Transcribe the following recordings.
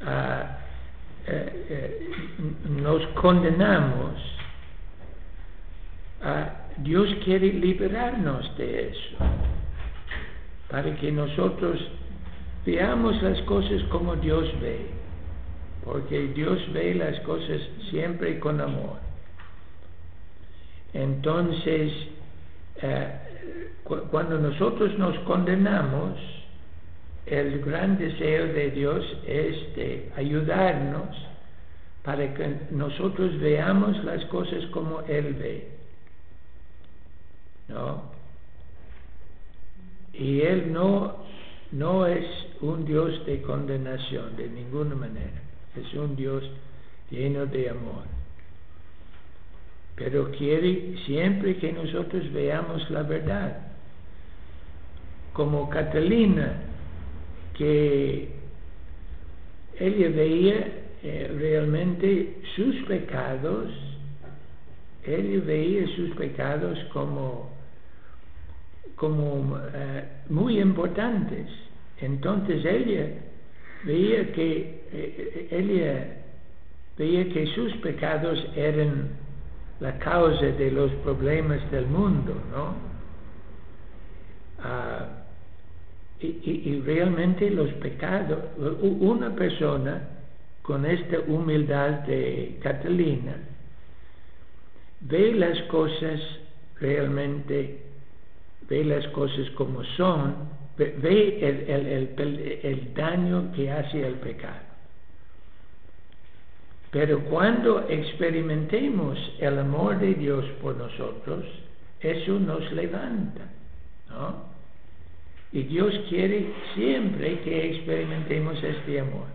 ah, nos condenamos, Dios quiere liberarnos de eso, para que nosotros veamos las cosas como Dios ve, porque Dios ve las cosas siempre con amor. Entonces, cuando nosotros nos condenamos, el gran deseo de Dios es de ayudarnos para que nosotros veamos las cosas como Él ve, ¿no? Y Él no es un Dios de condenación de ninguna manera, es un Dios lleno de amor, pero quiere siempre que nosotros veamos la verdad, como Catalina, que ella veía realmente sus pecados, como muy importantes. Entonces ella veía que sus pecados eran la causa de los problemas del mundo, ¿no? Y realmente los pecados, una persona con esta humildad de Catalina ve las cosas realmente, ve las cosas como son, ve el daño que hace el pecado. Pero cuando experimentemos el amor de Dios por nosotros, eso nos levanta, ¿no? Y Dios quiere siempre que experimentemos este amor.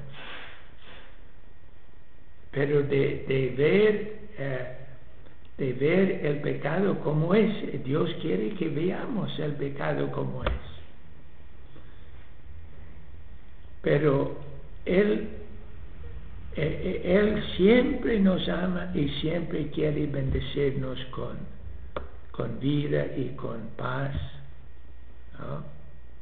Pero de ver el pecado como es, Dios quiere que veamos el pecado como es. Pero Él siempre nos ama y siempre quiere bendecirnos con vida y con paz, ¿no?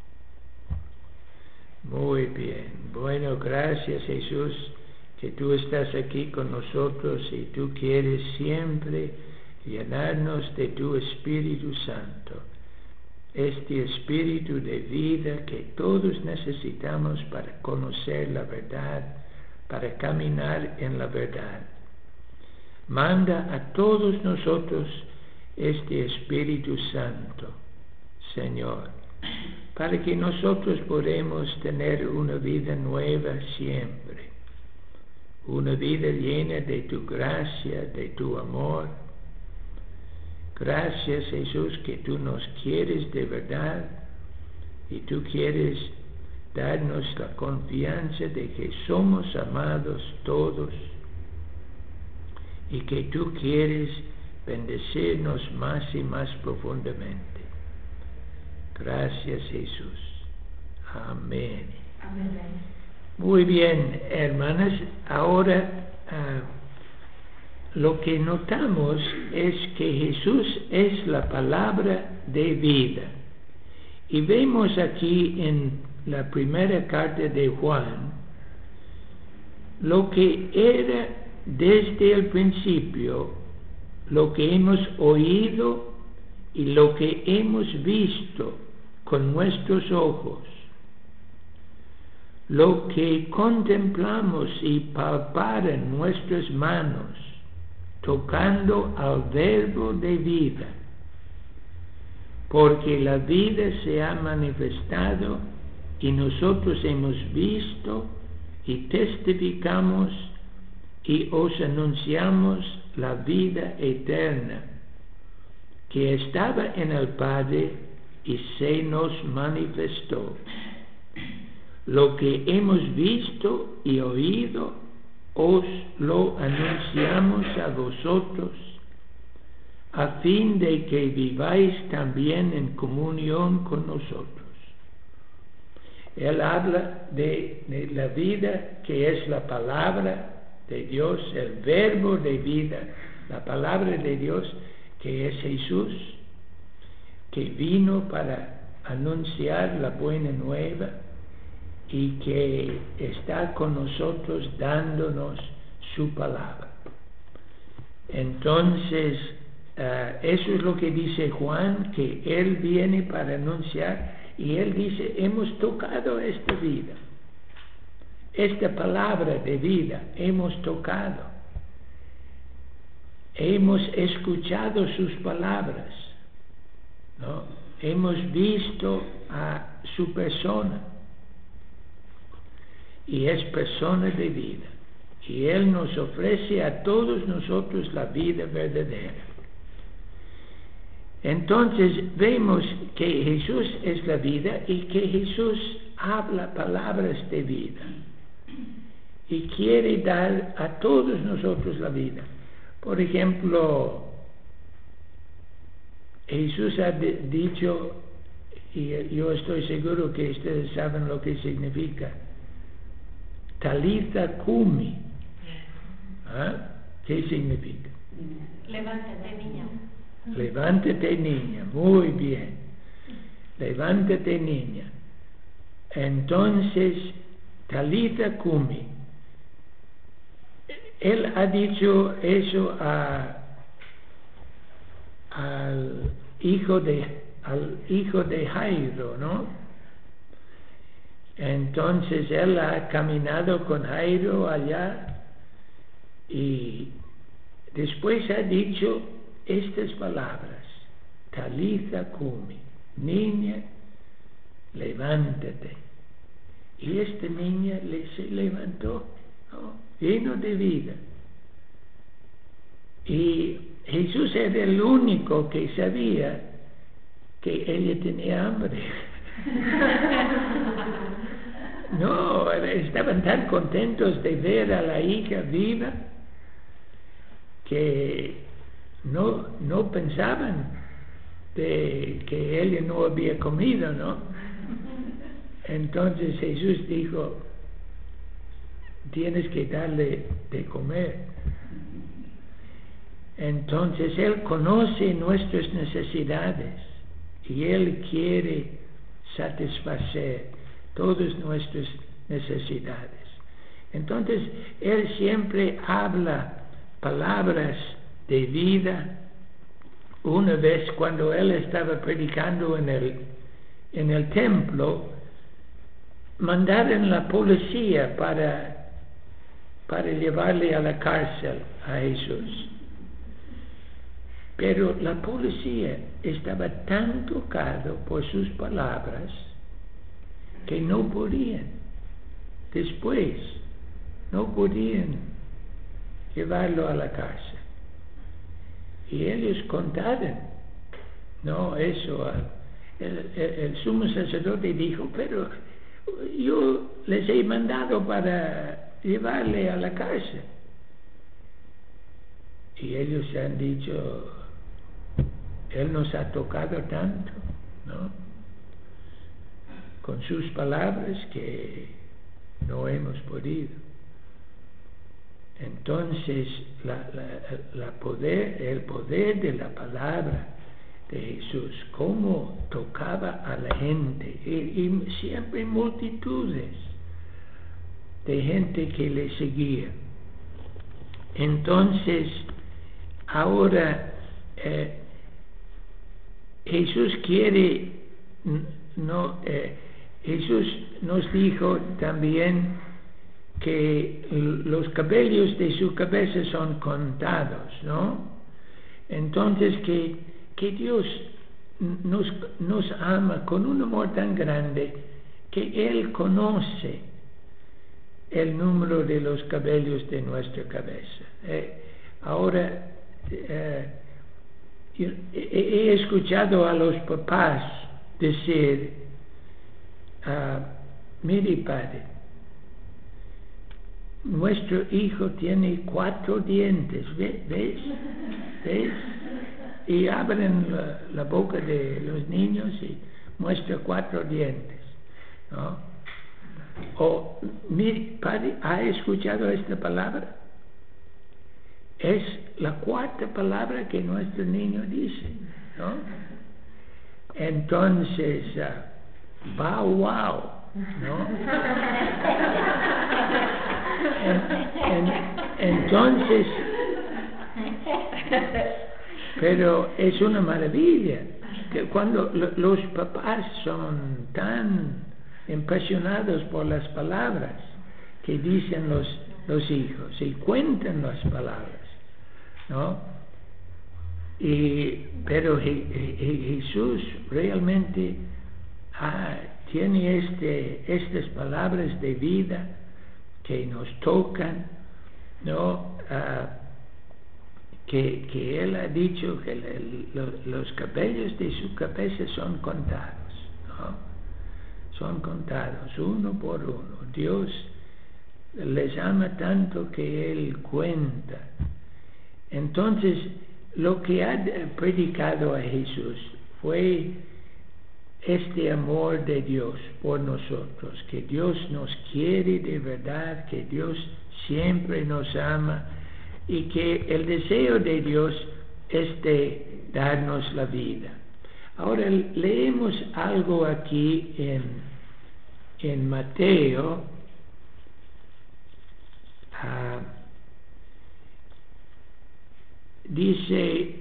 Muy bien. Bueno, gracias, Jesús, que tú estás aquí con nosotros y tú quieres siempre llenarnos de tu Espíritu Santo, este Espíritu de vida que todos necesitamos para conocer la verdad, para caminar en la verdad. Manda a todos nosotros este Espíritu Santo, Señor, para que nosotros podamos tener una vida nueva siempre, una vida llena de tu gracia, de tu amor. Gracias, Jesús, que tú nos quieres de verdad y tú quieres darnos la confianza de que somos amados todos y que tú quieres bendecirnos más y más profundamente. Gracias, Jesús. Amén. Amén. Muy bien, hermanas, ahora lo que notamos es que Jesús es la palabra de vida. Y vemos aquí en la primera carta de Juan lo que era desde el principio, lo que hemos oído y lo que hemos visto con nuestros ojos, lo que contemplamos y palparon nuestras manos, tocando al Verbo de vida, porque la vida se ha manifestado y nosotros hemos visto y testificamos y os anunciamos la vida eterna que estaba en el Padre y se nos manifestó. Lo que hemos visto y oído os lo anunciamos a vosotros, a fin de que viváis también en comunión con nosotros. Él habla de la vida que es la palabra de Dios, el verbo de vida, la palabra de Dios que es Jesús, que vino para anunciar la buena nueva y que está con nosotros dándonos su palabra. Entonces, eso es lo que dice Juan, que Él viene para anunciar, y Él dice, hemos tocado esta vida, esta palabra de vida, hemos tocado, hemos escuchado sus palabras, ¿no? Hemos visto a su persona, y es persona de vida, y Él nos ofrece a todos nosotros la vida verdadera. Entonces vemos que Jesús es la vida y que Jesús habla palabras de vida y quiere dar a todos nosotros la vida. Por ejemplo, Jesús ha dicho, y yo estoy seguro que ustedes saben lo que significa, Talitha Kumi. ¿Ah? ¿Qué significa? Levántate, niña. Levántate, niña. Muy bien. Levántate, niña. Entonces, Talitha Kumi. Él ha dicho eso al hijo de Jairo, ¿no? Entonces él ha caminado con Jairo allá y después ha dicho estas palabras: Talitha Kumi, niña, levántate. Y esta niña se levantó, ¿no? Lleno de vida. Y Jesús era el único que sabía que ella tenía hambre. No, estaban tan contentos de ver a la hija viva que no pensaban de que ella no había comido, ¿no? Entonces Jesús dijo, tienes que darle de comer. Entonces Él conoce nuestras necesidades y Él quiere satisfacer todas nuestras necesidades. Entonces Él siempre habla palabras de vida. Una vez cuando Él estaba predicando en el templo, mandaron la policía para llevarle a la cárcel a Jesús. Pero la policía estaba tan tocado por sus palabras que no podían, después, no podían llevarlo a la cárcel. Y ellos contaron, no, eso, el sumo sacerdote dijo, pero yo les he mandado para llevarle a la cárcel. Y ellos han dicho, Él nos ha tocado tanto, ¿no? Con sus palabras que no hemos podido. Entonces, el poder de la palabra de Jesús, cómo tocaba a la gente, y siempre multitudes de gente que le seguía. Entonces, ahora Jesús quiere, Jesús nos dijo también que los cabellos de su cabeza son contados, ¿no? Entonces que Dios nos ama con un amor tan grande que Él conoce el número de los cabellos de nuestra cabeza. Ahora he escuchado a los papás decir, mire padre, nuestro hijo tiene 4 dientes, ¿ves? Y abren la boca de los niños y muestra 4 dientes, ¿no? O, mire padre, ¿ha escuchado esta palabra? Es la 4ª palabra que nuestro niño dice, ¿no? Entonces, wow, ¿no? Entonces, pero es una maravilla que cuando los papás son tan impresionados por las palabras que dicen los hijos y cuentan las palabras, ¿no? Pero Jesús realmente tiene estas palabras de vida que nos tocan, ¿no? Que Él ha dicho que los cabellos de su cabeza son contados, ¿no? Son contados uno por uno. Dios les ama tanto que Él cuenta. Entonces, lo que ha predicado a Jesús fue este amor de Dios por nosotros, que Dios nos quiere de verdad, que Dios siempre nos ama y que el deseo de Dios es de darnos la vida. Ahora leemos algo aquí en Mateo, dice,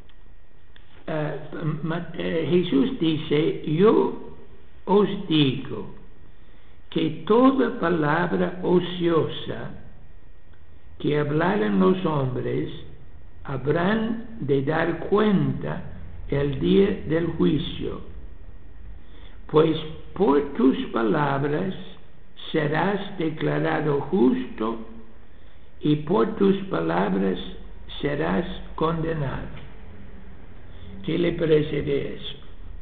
Jesús dice: yo os digo que toda palabra ociosa que hablaren los hombres habrán de dar cuenta el día del juicio, pues por tus palabras serás declarado justo y por tus palabras serás condenado. ¿Qué le parece de eso?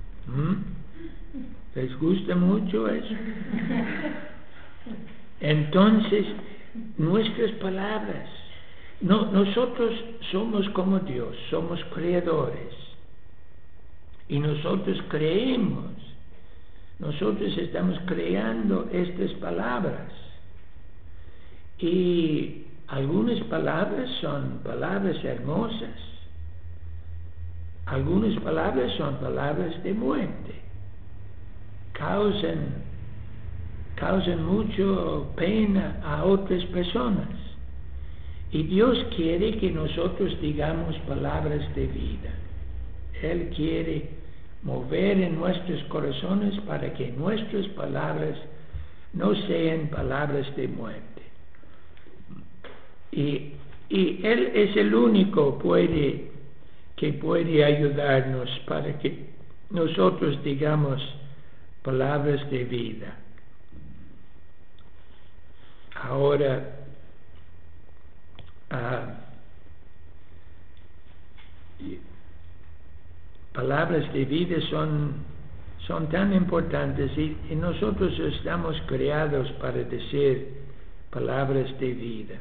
¿Les gusta mucho eso? Entonces, nuestras palabras, nosotros somos como Dios, somos creadores y nosotros creemos, nosotros estamos creando estas palabras y algunas palabras son palabras hermosas, algunas palabras son palabras de muerte, causan mucho pena a otras personas. Y Dios quiere que nosotros digamos palabras de vida. Él quiere mover en nuestros corazones para que nuestras palabras no sean palabras de muerte. Y Él es el único que puede ayudarnos para que nosotros digamos palabras de vida. Ahora, palabras de vida son tan importantes y nosotros estamos creados para decir palabras de vida.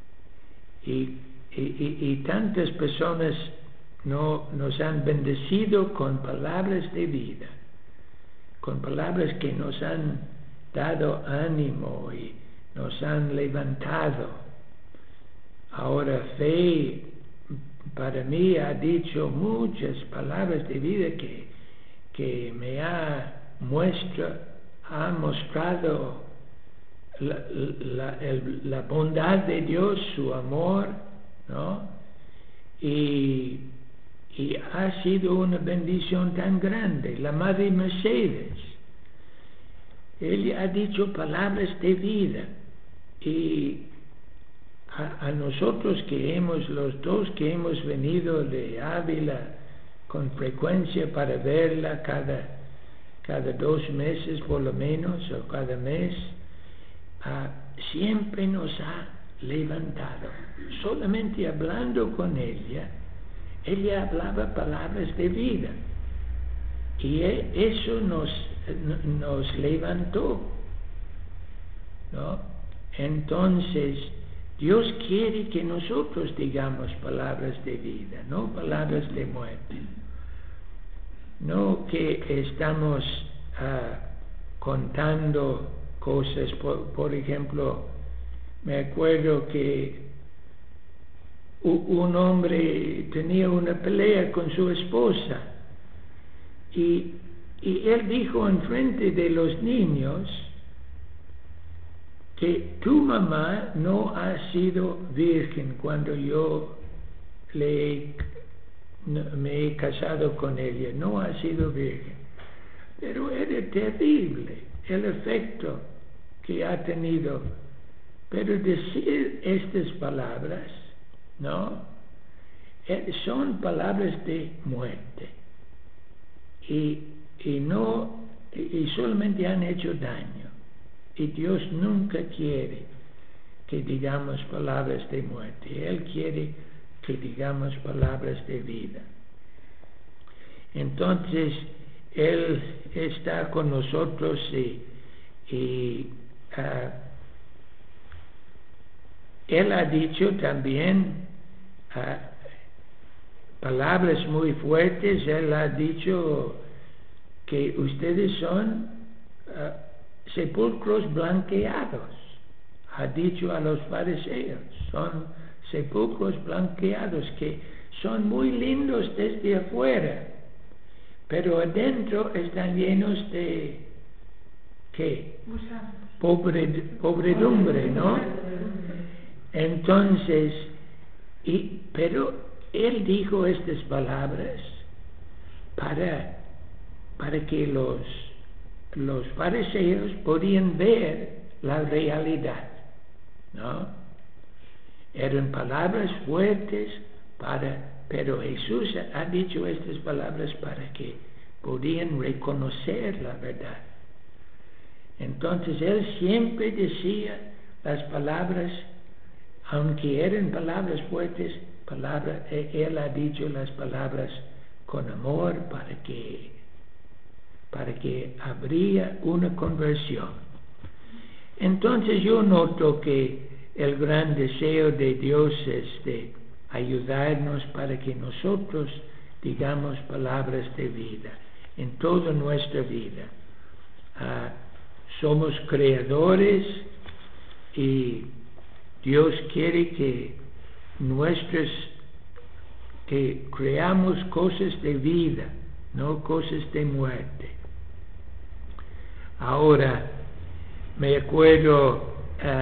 Y tantas personas nos han bendecido con palabras de vida, con palabras que nos han dado ánimo y nos han levantado. Ahora, Fe para mí ha dicho muchas palabras de vida que me ha mostrado la bondad de Dios, su amor, ¿no? Y ha sido una bendición tan grande. La Madre Mercedes, ella ha dicho palabras de vida, y a nosotros los dos que hemos venido de Ávila con frecuencia para verla cada 2 meses por lo menos, o cada mes, siempre nos ha levantado. Solamente hablando con ella hablaba palabras de vida, y eso nos levantó, ¿no? Entonces, Dios quiere que nosotros digamos palabras de vida, no palabras de muerte. No que estamos contando cosas. Por ejemplo, me acuerdo que un hombre tenía una pelea con su esposa y él dijo en frente de los niños que tu mamá no ha sido virgen cuando yo me he casado con ella, no ha sido virgen. Pero era terrible el efecto que ha tenido. Pero decir estas palabras, ¿no? Son palabras de muerte. Y solamente han hecho daño. Y Dios nunca quiere que digamos palabras de muerte. Él quiere que digamos palabras de vida. Entonces, Él está con nosotros y Él ha dicho también palabras muy fuertes. Él ha dicho que ustedes son sepulcros blanqueados. Ha dicho a los fariseos, son sepulcros blanqueados que son muy lindos desde afuera, pero adentro están llenos de ¿qué? Pobredumbre, ¿no? Entonces, pero él dijo estas palabras para que los fariseos podían ver la realidad, ¿no? Eran palabras fuertes pero Jesús ha dicho estas palabras para que podían reconocer la verdad. Entonces Él siempre decía las palabras, aunque eran palabras fuertes, Él ha dicho las palabras con amor para que habría una conversión. Entonces yo noto que el gran deseo de Dios es de ayudarnos para que nosotros digamos palabras de vida en toda nuestra vida. Somos creadores y Dios quiere que creamos cosas de vida, no cosas de muerte. Ahora, me acuerdo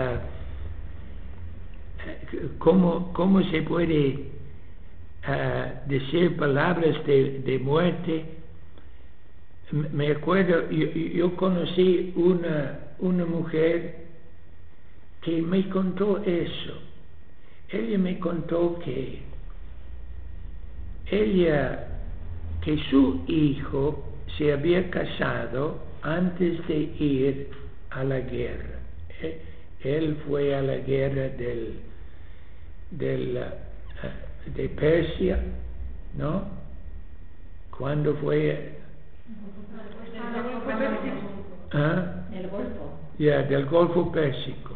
cómo se puede decir palabras de muerte. Me acuerdo, yo conocí una mujer que me contó eso. Ella me contó que su hijo se había casado antes de ir a la guerra. Él fue a la guerra de Persia, ¿no? ¿Cuándo fue? Del Golfo. Del Golfo Pérsico.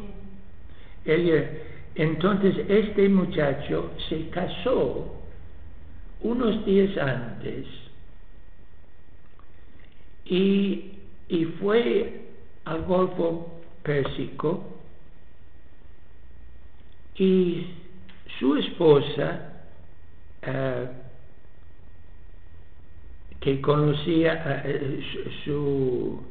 Entonces este muchacho se casó unos días antes y fue al Golfo Pérsico, y su esposa, que conocía su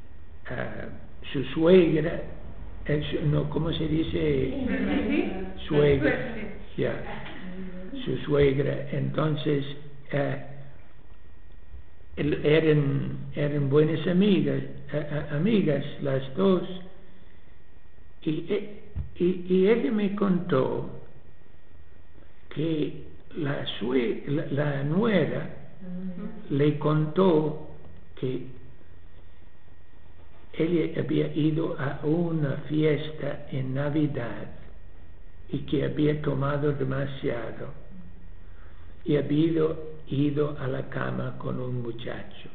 suegra, ¿cómo se dice? Suegra. Su suegra. Entonces eran buenas amigas las dos, y ella me contó que la nuera le contó que ella había ido a una fiesta en Navidad y que había tomado demasiado y había ido a la cama con un muchacho.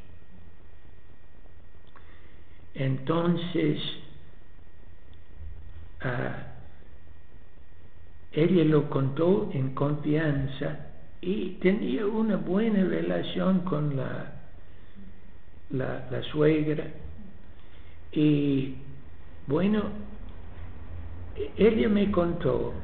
Entonces ella lo contó en confianza y tenía una buena relación con la suegra. Y bueno, ella me contó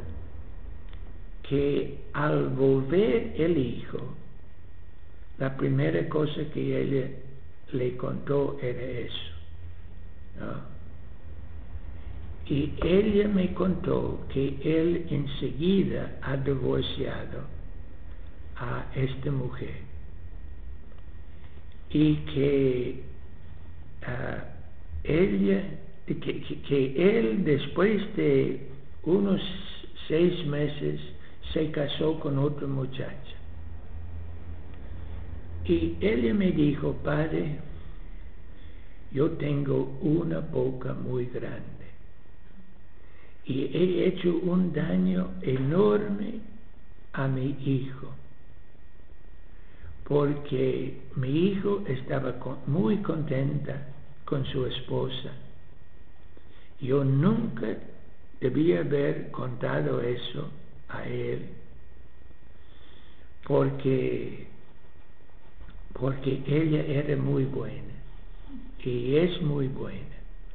que al volver el hijo, la primera cosa que ella le contó era eso, ¿no? Y ella me contó que él enseguida ha divorciado a esta mujer y que él después de unos 6 meses se casó con otra muchacha. Y ella me dijo: padre, yo tengo una boca muy grande y he hecho un daño enorme a mi hijo, porque mi hijo estaba muy contenta con su esposa. Yo nunca debía haber contado eso a él, porque ella era muy buena y es muy buena,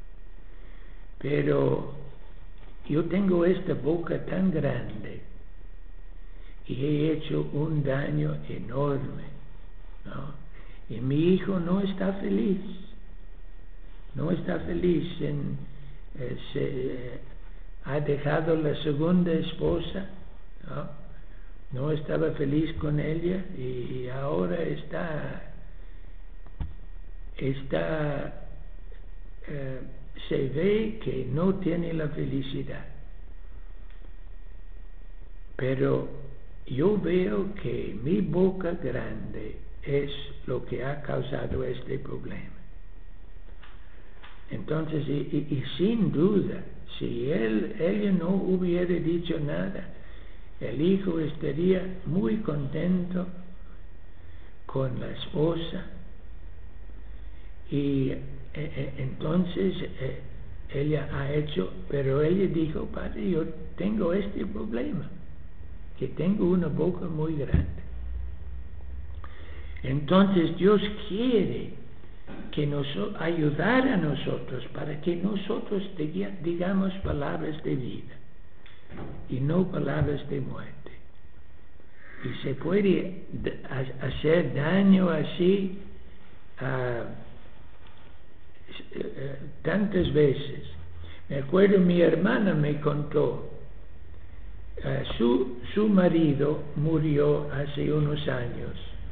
pero yo tengo esta boca tan grande y he hecho un daño enorme, ¿no? Y mi hijo no está feliz, ha dejado la segunda esposa, no estaba feliz con ella y ahora se ve que no tiene la felicidad. Pero yo veo que mi boca grande es lo que ha causado este problema. Entonces, y sin duda, si ella no hubiera dicho nada, el hijo estaría muy contento con la esposa. Y entonces ella pero ella dijo: padre, yo tengo este problema, que tengo una boca muy grande. Entonces Dios quiere que ayudar a nosotros para que nosotros digamos palabras de vida y no palabras de muerte. Y se puede hacer daño así tantas veces. Me acuerdo, mi hermana me contó, su marido murió hace unos años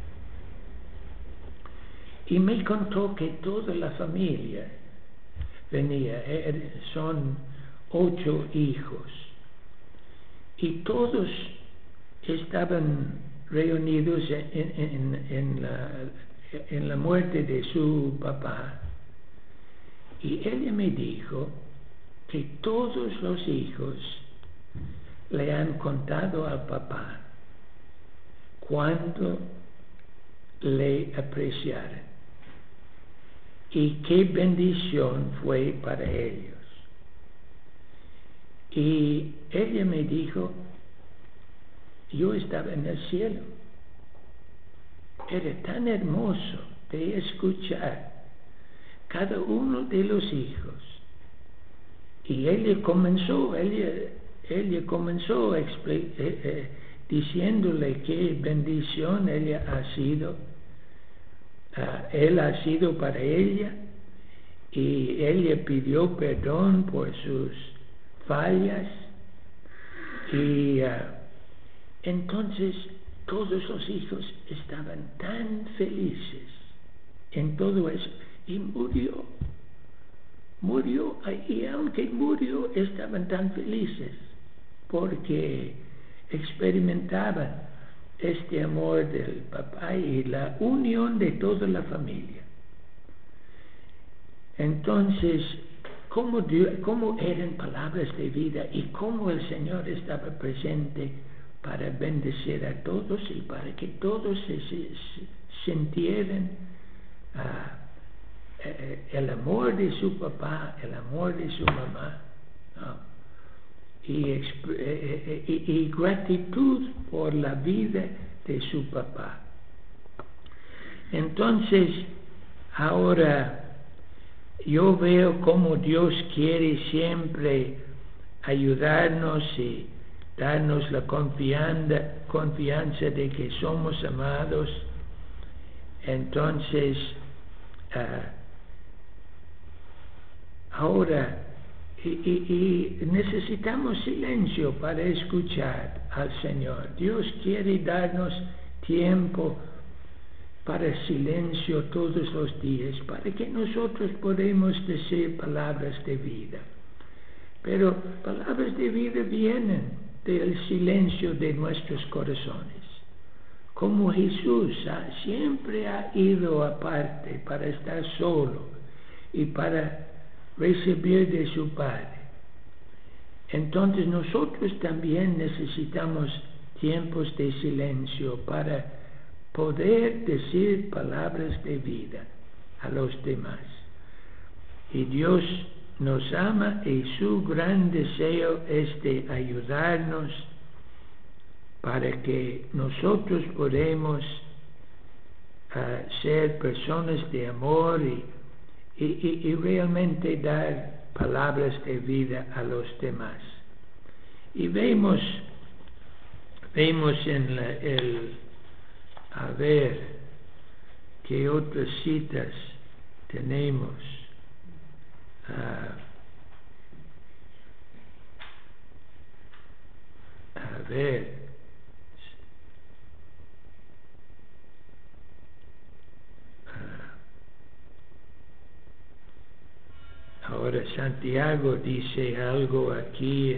y me contó que toda la familia venía, son 8 hijos y todos estaban reunidos en la muerte de su papá. Y ella me dijo que todos los hijos le han contado al papá cuánto le apreciaron y qué bendición fue para ellos. Y ella me dijo: yo estaba en el cielo. Era tan hermoso de escuchar cada uno de los hijos. Y ella comenzó diciéndole qué bendición él ha sido para ella, y ella pidió perdón por sus fallas, y entonces todos los hijos estaban tan felices en todo eso, y murió, y aunque murió estaban tan felices porque experimentaban este amor del papá y la unión de toda la familia. Entonces, cómo eran palabras de vida y cómo el Señor estaba presente para bendecir a todos y para que todos se sintieran el amor de su papá, el amor de su mamá, ¿no? Y gratitud por la vida de su papá. Entonces, ahora yo veo cómo Dios quiere siempre ayudarnos y darnos la confianza de que somos amados. Entonces, ahora Y necesitamos silencio para escuchar al Señor. Dios quiere darnos tiempo para silencio todos los días, para que nosotros podamos decir palabras de vida. Pero palabras de vida vienen del silencio de nuestros corazones. Como Jesús siempre ha ido aparte para estar solo y para recibir de su Padre. Entonces nosotros también necesitamos tiempos de silencio para poder decir palabras de vida a los demás. Y Dios nos ama y su gran deseo es de ayudarnos para que nosotros podamos ser personas de amor y realmente dar palabras de vida a los demás. Y vemos en a ver qué otras citas tenemos. A ver, ahora Santiago dice algo aquí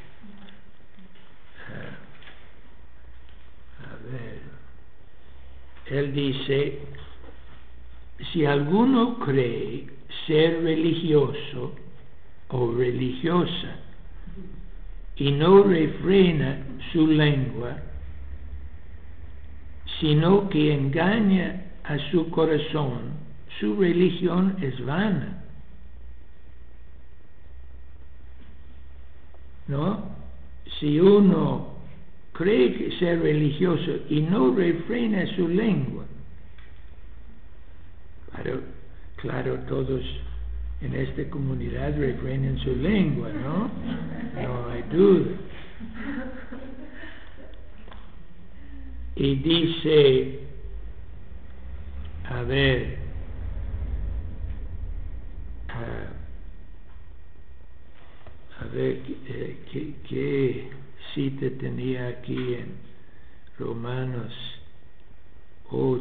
él dice: si alguno cree ser religioso o religiosa y no refrena su lengua, sino que engaña a su corazón, su religión es vana. ¿No? Si uno cree que ser religioso y no refrena su lengua, claro, todos en esta comunidad refrenan su lengua, ¿no? No hay duda. Y dice, a ver, qué cita tenía aquí en Romanos 8.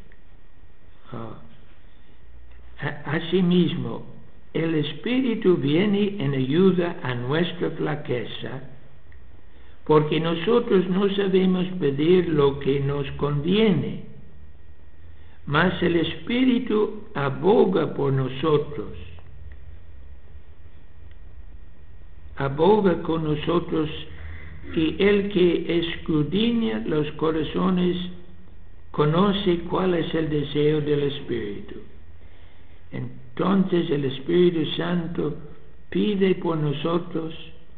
Asimismo, el Espíritu viene en ayuda a nuestra flaqueza, porque nosotros no sabemos pedir lo que nos conviene, mas el Espíritu aboga por nosotros. Aboga con nosotros, y el que escudriña los corazones conoce cuál es el deseo del Espíritu. Entonces el Espíritu Santo pide por nosotros.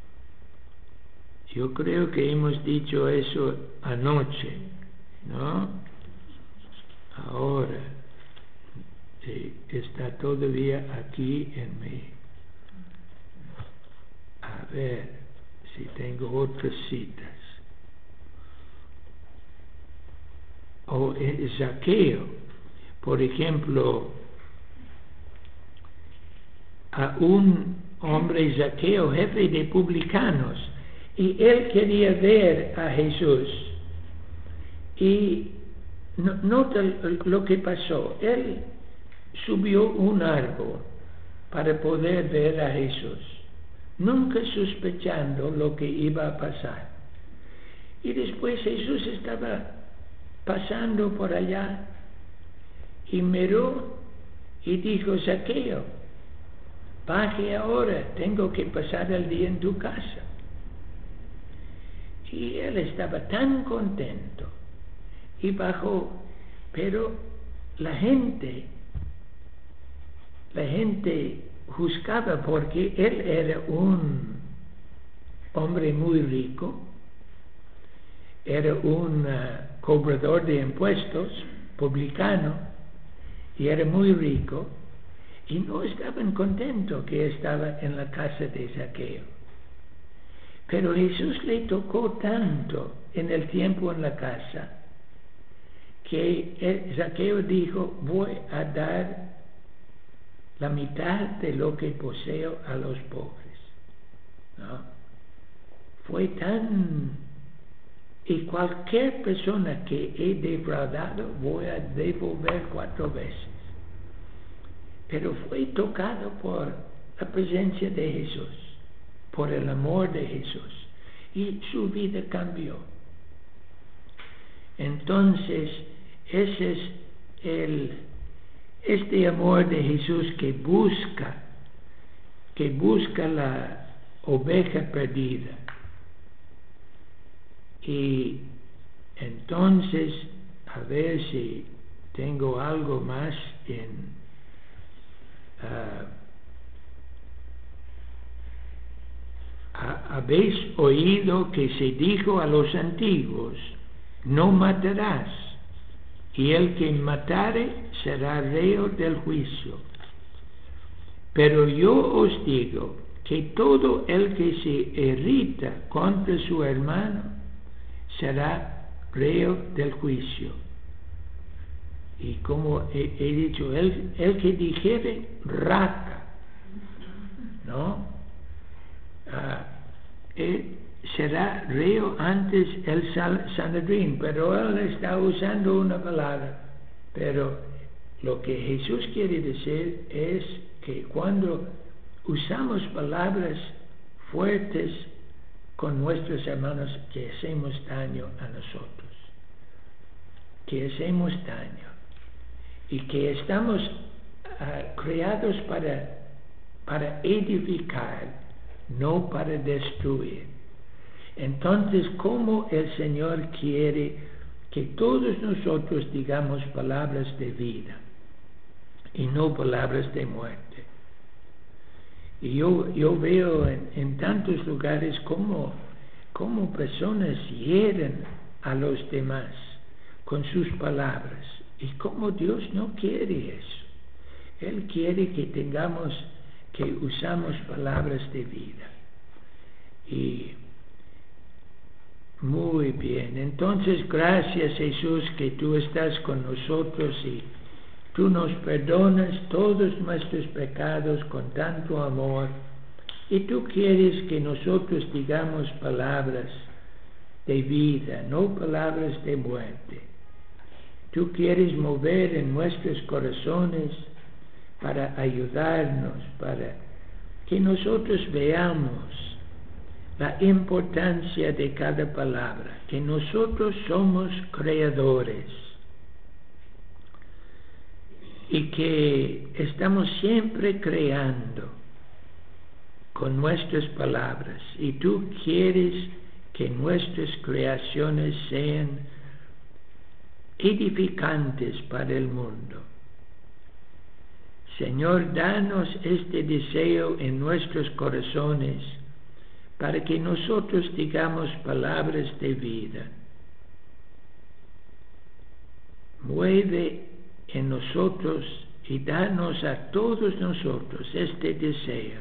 Yo creo que hemos dicho eso anoche, ¿no? Ahora está todavía aquí en mí. A ver si tengo otras citas. O Zaqueo, por ejemplo, a un hombre Zaqueo, jefe de publicanos, y él quería ver a Jesús. Y nota lo que pasó. Él subió un árbol para poder ver a Jesús, nunca sospechando lo que iba a pasar. Y después Jesús estaba pasando por allá y miró y dijo: Zaqueo, baje ahora, tengo que pasar el día en tu casa. Y él estaba tan contento y bajó, pero la gente juzgaba porque él era un hombre muy rico, era un cobrador de impuestos, publicano, y era muy rico, y no estaban contentos que estaba en la casa de Zaqueo. Pero Jesús le tocó tanto en el tiempo en la casa que Zaqueo dijo: voy a dar la mitad de lo que poseo a los pobres. ¿no? Fue tan... Y cualquier persona que he defraudado voy a devolver 4 veces. Pero fue tocado por la presencia de Jesús, por el amor de Jesús, y su vida cambió. Entonces, ese es este amor de Jesús que busca la oveja perdida. Y entonces, a ver si tengo algo más habéis oído que se dijo a los antiguos: no matarás, y el que matare será reo del juicio. Pero yo os digo que todo el que se irrita contra su hermano será reo del juicio. Y como he dicho, el que dijere raca, ¿no? Será reo antes el Sanedrín, pero él está usando una palabra. Pero lo que Jesús quiere decir es que cuando usamos palabras fuertes con nuestros hermanos, que hacemos daño a nosotros, que hacemos daño, y que estamos creados para edificar, no para destruir. Entonces, ¿cómo el Señor quiere que todos nosotros digamos palabras de vida y no palabras de muerte? Y yo veo en tantos lugares cómo personas hieren a los demás con sus palabras, y cómo Dios no quiere eso. Él quiere que usamos palabras de vida. Y muy bien, entonces gracias, Jesús, que tú estás con nosotros y tú nos perdonas todos nuestros pecados con tanto amor, y tú quieres que nosotros digamos palabras de vida, no palabras de muerte. Tú quieres mover en nuestros corazones para ayudarnos, para que nosotros veamos la importancia de cada palabra, que nosotros somos creadores y que estamos siempre creando con nuestras palabras, y tú quieres que nuestras creaciones sean edificantes para el mundo. Señor, danos este deseo en nuestros corazones para que nosotros digamos palabras de vida. Mueve en nosotros y danos a todos nosotros este deseo.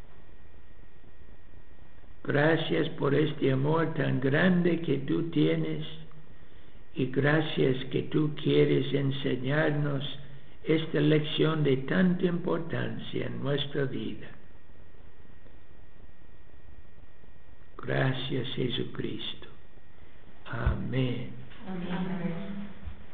Gracias por este amor tan grande que tú tienes, y gracias que tú quieres enseñarnos esta lección de tanta importancia en nuestra vida. Gracias, Jesucristo. Amén. Amén.